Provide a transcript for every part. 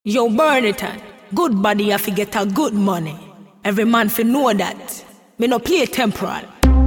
Yo, burn it on. Good body, I fi get a good money. Every man fi know that. Me no play temporal.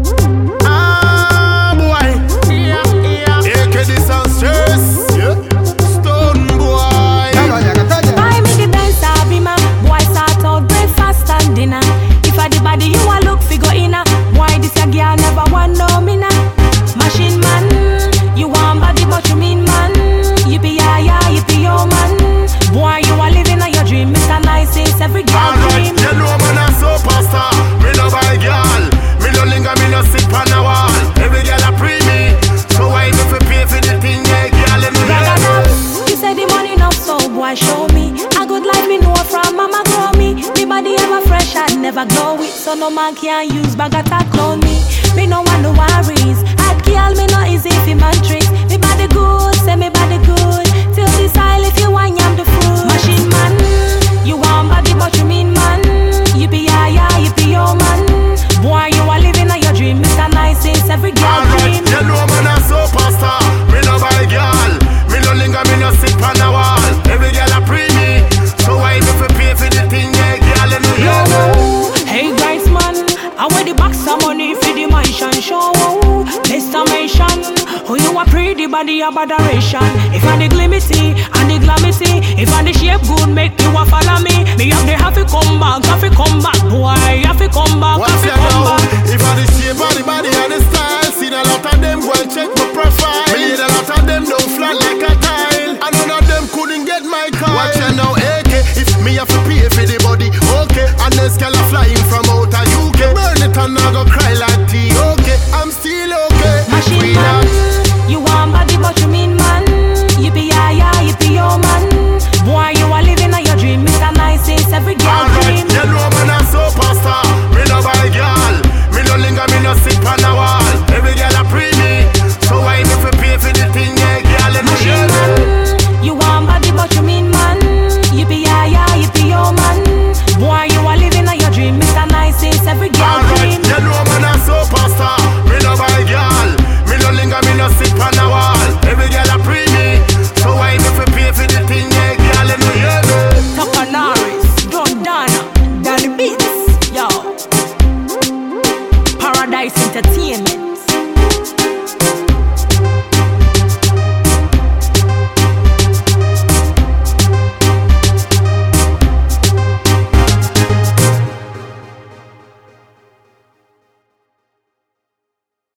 Ah, boy. AK this and stress. Stone boy. Buy me the Benz, I be my boy start out breakfast and dinner. If I the body you a look fi go inna. Why this a girl never want no me nah. Machine man, you want body but you mean man. Yippee ya ya, yippee yo man. Boy you a living on your dream, Mr. Nice is every girl dream. You know man a superstar. Me no buy girl. Me no linger, me no sit on a wall. Every girl a pre me. So why me fi pay for the thing, yeah, girl? You know you say the money enough, so boy show me. A good life me know from mama grow me. Me body ever fresh, I never glow it. So no man can use bag attack clone me. Me no want no worries. Hot girl, me no easy fi man tricks. Me body good, say me body good. Till the style if you want yam the fruit. Machine man, you want body but you mean man. Yippee ya ya, yippee yo man. Boy you are living on your dream, Mr. Nice is every girl dream. You know man a superstar. Me no buy girl. Me no linger, me no sit on a wall. Every girl a pre me. So why me fi pay for the thing, yeah, girl? You know hey guys man, I wear the box of money for the mansion show. Estimation, who you a pretty body a botheration. If I the glimity and the glamity, if I the shape good make you a follow me. Me have the have to come back, boy, have to come back, what's have to your come know? back. If I the shape of the body and the style, seen a lot of them go and check my profile. Me a lot of them don't flat like a tile, and none of them couldn't get my car. Watch you now, AK. If me have to pay for the body, okay. And this girl a flying from out of UK. Burn it and I go cry like